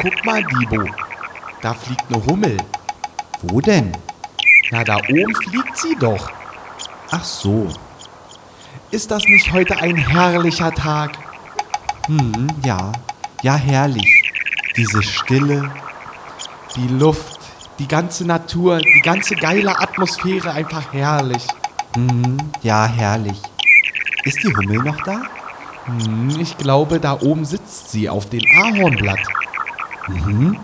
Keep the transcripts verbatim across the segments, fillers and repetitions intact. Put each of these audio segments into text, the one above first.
Guck mal, Dibo. Da fliegt eine Hummel. Wo denn? Na, da oben fliegt sie doch. Ach so. Ist das nicht heute ein herrlicher Tag? Hm, ja. Ja, herrlich. Diese Stille. Die Luft, die ganze Natur, die ganze geile Atmosphäre, einfach herrlich. Hm, ja, herrlich. Ist die Hummel noch da? Hm, ich glaube, da oben sitzt sie auf dem Ahornblatt. Mhm.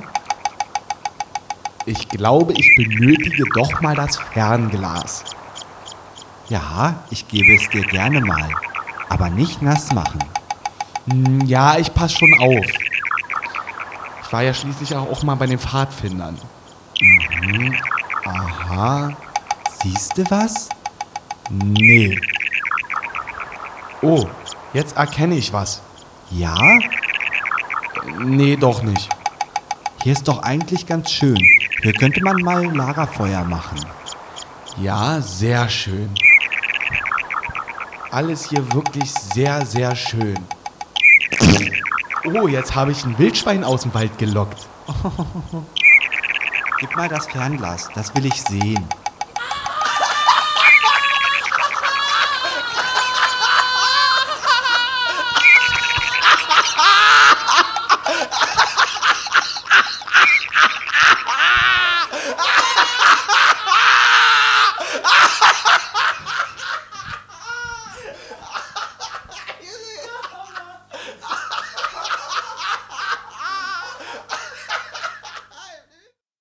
Ich glaube, ich benötige doch mal das Fernglas. Ja, ich gebe es dir gerne mal. Aber nicht nass machen. Hm, ja, ich passe schon auf. Ich war ja schließlich auch mal bei den Pfadfindern. Mhm. Aha. Siehst du was? Nee. Oh, jetzt erkenne ich was. Ja? Nee, doch nicht. Hier ist doch eigentlich ganz schön. Hier könnte man mal Lagerfeuer machen. Ja, sehr schön. Alles hier wirklich sehr, sehr schön. Oh, jetzt habe ich ein Wildschwein aus dem Wald gelockt. Gib mal das Fernglas, das will ich sehen.